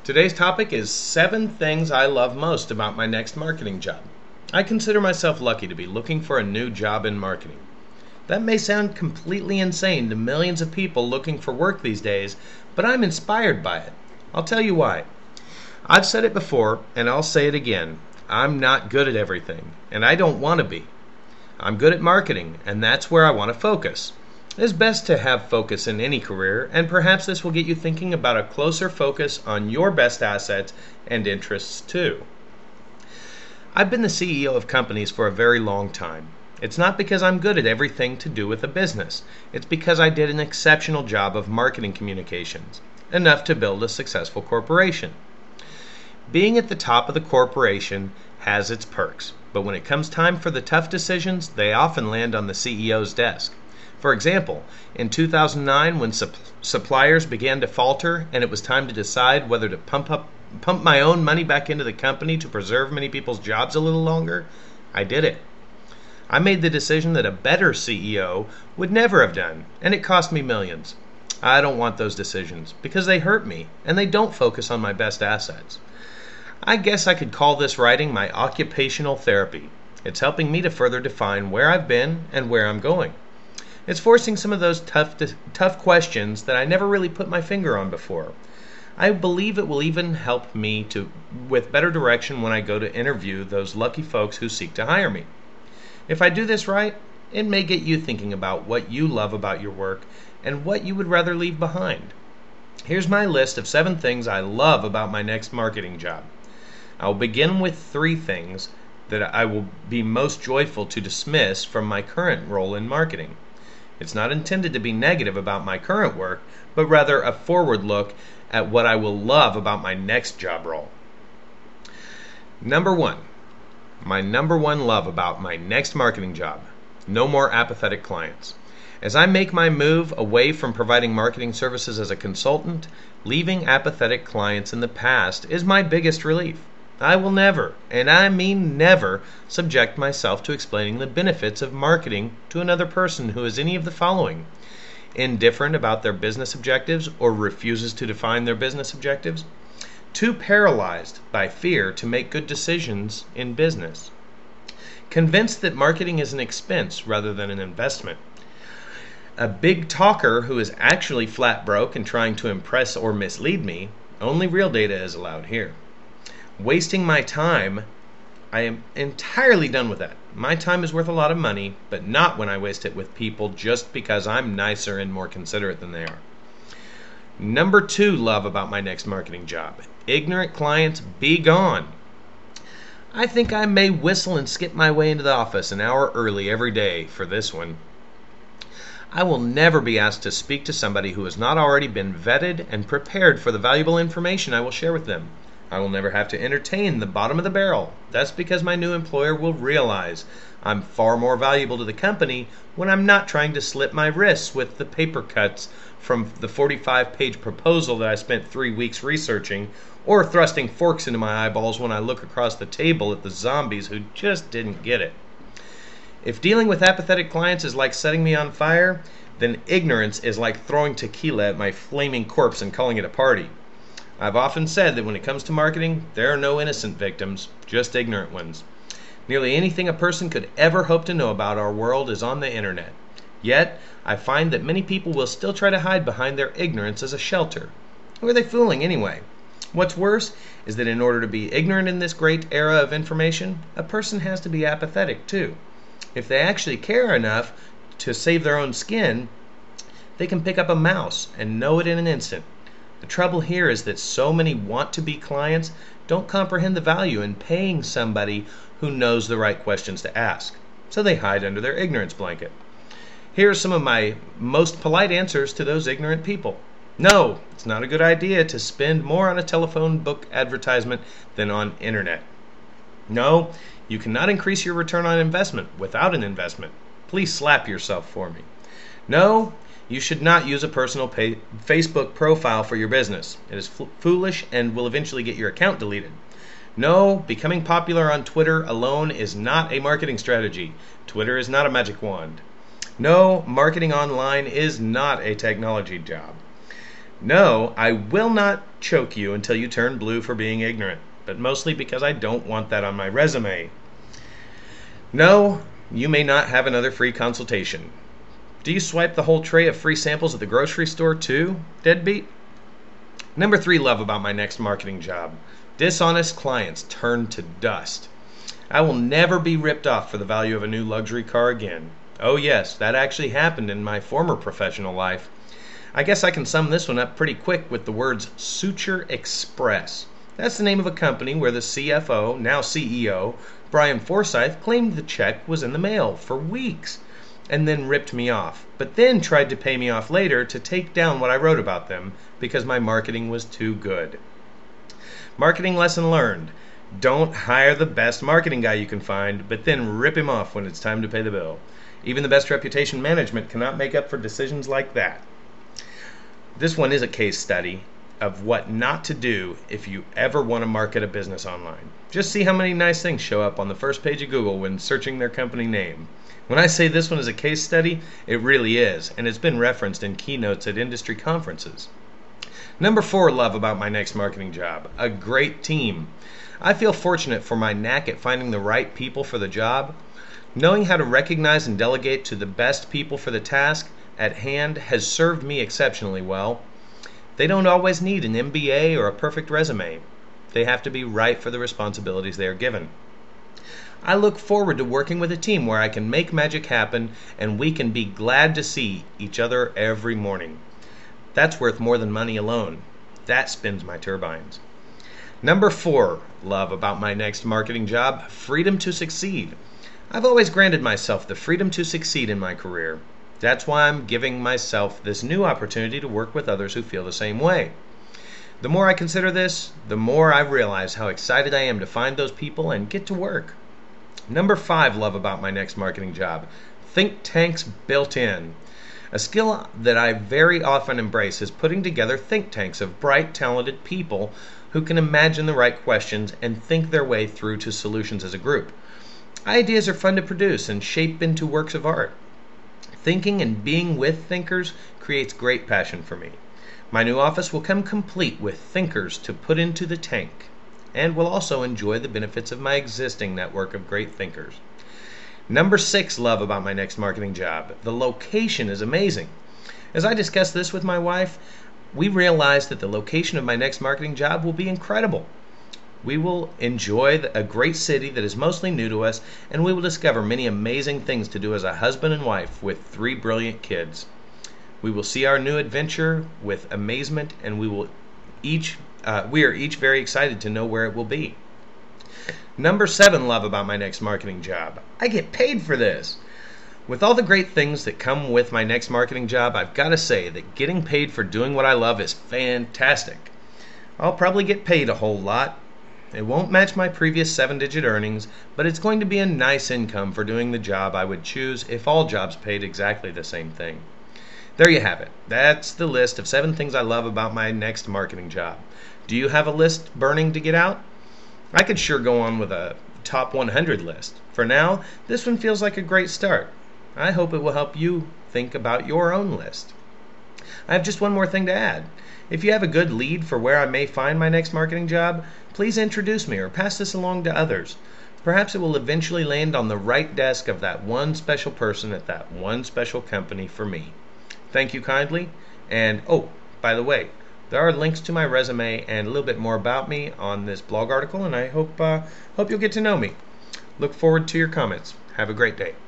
Today's topic is 7 things I love most about my next marketing job. I consider myself lucky to be looking for a new job in marketing. That may sound completely insane to millions of people looking for work these days, but I'm inspired by it. I'll tell you why. I've said it before, and I'll say it again. I'm not good at everything, and I don't want to be. I'm good at marketing, and that's where I want to focus. It's best to have focus in any career, and perhaps this will get you thinking about a closer focus on your best assets and interests too. I've been the CEO of companies for a very long time. It's not because I'm good at everything to do with a business. It's because I did an exceptional job of marketing communications, enough to build a successful corporation. Being at the top of the corporation has its perks, but when it comes time for the tough decisions, they often land on the CEO's desk. For example, in 2009, when suppliers began to falter and it was time to decide whether to pump my own money back into the company to preserve many people's jobs a little longer, I did it. I made the decision that a better CEO would never have done, and it cost me millions. I don't want those decisions because they hurt me and they don't focus on my best assets. I guess I could call this writing my occupational therapy. It's helping me to further define where I've been and where I'm going. It's forcing some of those tough questions that I never really put my finger on before. I believe it will even help me with better direction when I go to interview those lucky folks who seek to hire me. If I do this right, it may get you thinking about what you love about your work and what you would rather leave behind. Here's my list of 7 things I love about my next marketing job. I'll begin with 3 things that I will be most joyful to dismiss from my current role in marketing. It's not intended to be negative about my current work, but rather a forward look at what I will love about my next job role. Number 1. My number 1 love about my next marketing job. No more apathetic clients. As I make my move away from providing marketing services as a consultant, leaving apathetic clients in the past is my biggest relief. I will never, and I mean never, subject myself to explaining the benefits of marketing to another person who is any of the following: indifferent about their business objectives or refuses to define their business objectives, too paralyzed by fear to make good decisions in business, convinced that marketing is an expense rather than an investment, a big talker who is actually flat broke and trying to impress or mislead me. Only real data is allowed here. Wasting my time, I am entirely done with that. My time is worth a lot of money, but not when I waste it with people just because I'm nicer and more considerate than they are. Number 2 love about my next marketing job. Ignorant clients, be gone. I think I may whistle and skip my way into the office an hour early every day for this one. I will never be asked to speak to somebody who has not already been vetted and prepared for the valuable information I will share with them. I will never have to entertain the bottom of the barrel. That's because my new employer will realize I'm far more valuable to the company when I'm not trying to slit my wrists with the paper cuts from the 45-page proposal that I spent 3 weeks researching, or thrusting forks into my eyeballs when I look across the table at the zombies who just didn't get it. If dealing with apathetic clients is like setting me on fire, then ignorance is like throwing tequila at my flaming corpse and calling it a party. I've often said that when it comes to marketing, there are no innocent victims, just ignorant ones. Nearly anything a person could ever hope to know about our world is on the internet. Yet, I find that many people will still try to hide behind their ignorance as a shelter. Who are they fooling anyway? What's worse is that in order to be ignorant in this great era of information, a person has to be apathetic too. If they actually care enough to save their own skin, they can pick up a mouse and know it in an instant. The trouble here is that so many want-to-be clients don't comprehend the value in paying somebody who knows the right questions to ask, so they hide under their ignorance blanket. Here are some of my most polite answers to those ignorant people. No, it's not a good idea to spend more on a telephone book advertisement than on internet. No, you cannot increase your return on investment without an investment. Please slap yourself for me. No, you should not use a personal Facebook profile for your business. It is foolish and will eventually get your account deleted. No, becoming popular on Twitter alone is not a marketing strategy. Twitter is not a magic wand. No, marketing online is not a technology job. No, I will not choke you until you turn blue for being ignorant, but mostly because I don't want that on my resume. No, you may not have another free consultation. Do you swipe the whole tray of free samples at the grocery store too, deadbeat? Number 3 love about my next marketing job. Dishonest clients turn to dust. I will never be ripped off for the value of a new luxury car again. Oh yes, that actually happened in my former professional life. I guess I can sum this one up pretty quick with the words Suture Express. That's the name of a company where the CFO, now CEO, Brian Forsyth, claimed the check was in the mail for weeks and then ripped me off, but then tried to pay me off later to take down what I wrote about them because my marketing was too good. Marketing lesson learned. Don't hire the best marketing guy you can find, but then rip him off when it's time to pay the bill. Even the best reputation management cannot make up for decisions like that. This one is a case study of what not to do if you ever want to market a business online. Just see how many nice things show up on the first page of Google when searching their company name. When I say this one is a case study, it really is, and it's been referenced in keynotes at industry conferences. Number 4 love about my next marketing job. A great team. I feel fortunate for my knack at finding the right people for the job. Knowing how to recognize and delegate to the best people for the task at hand has served me exceptionally well. They don't always need an MBA or a perfect resume. They have to be right for the responsibilities they are given. I look forward to working with a team where I can make magic happen and we can be glad to see each other every morning. That's worth more than money alone. That spins my turbines. Number 4 love about my next marketing job, freedom to succeed. I've always granted myself the freedom to succeed in my career. That's why I'm giving myself this new opportunity to work with others who feel the same way. The more I consider this, the more I realize how excited I am to find those people and get to work. Number 5 love about my next marketing job, think tanks built in. A skill that I very often embrace is putting together think tanks of bright, talented people who can imagine the right questions and think their way through to solutions as a group. Ideas are fun to produce and shape into works of art. Thinking and being with thinkers creates great passion for me. My new office will come complete with thinkers to put into the tank, and will also enjoy the benefits of my existing network of great thinkers. Number 6 love about my next marketing job. The location is amazing. As I discussed this with my wife, we realized that the location of my next marketing job will be incredible. We will enjoy a great city that is mostly new to us, and we will discover many amazing things to do as a husband and wife with 3 brilliant kids. We will see our new adventure with amazement, and we are each very excited to know where it will be. Number 7 love about my next marketing job. I get paid for this. With all the great things that come with my next marketing job, I've got to say that getting paid for doing what I love is fantastic. I'll probably get paid a whole lot. It won't match my previous 7-digit earnings, but it's going to be a nice income for doing the job I would choose if all jobs paid exactly the same thing. There you have it. That's the list of 7 things I love about my next marketing job. Do you have a list burning to get out? I could sure go on with a top 100 list. For now, this one feels like a great start. I hope it will help you think about your own list. I have just one more thing to add. If you have a good lead for where I may find my next marketing job, please introduce me or pass this along to others. Perhaps it will eventually land on the right desk of that one special person at that one special company for me. Thank you kindly. And by the way, there are links to my resume and a little bit more about me on this blog article, and I hope you'll get to know me. Look forward to your comments. Have a great day.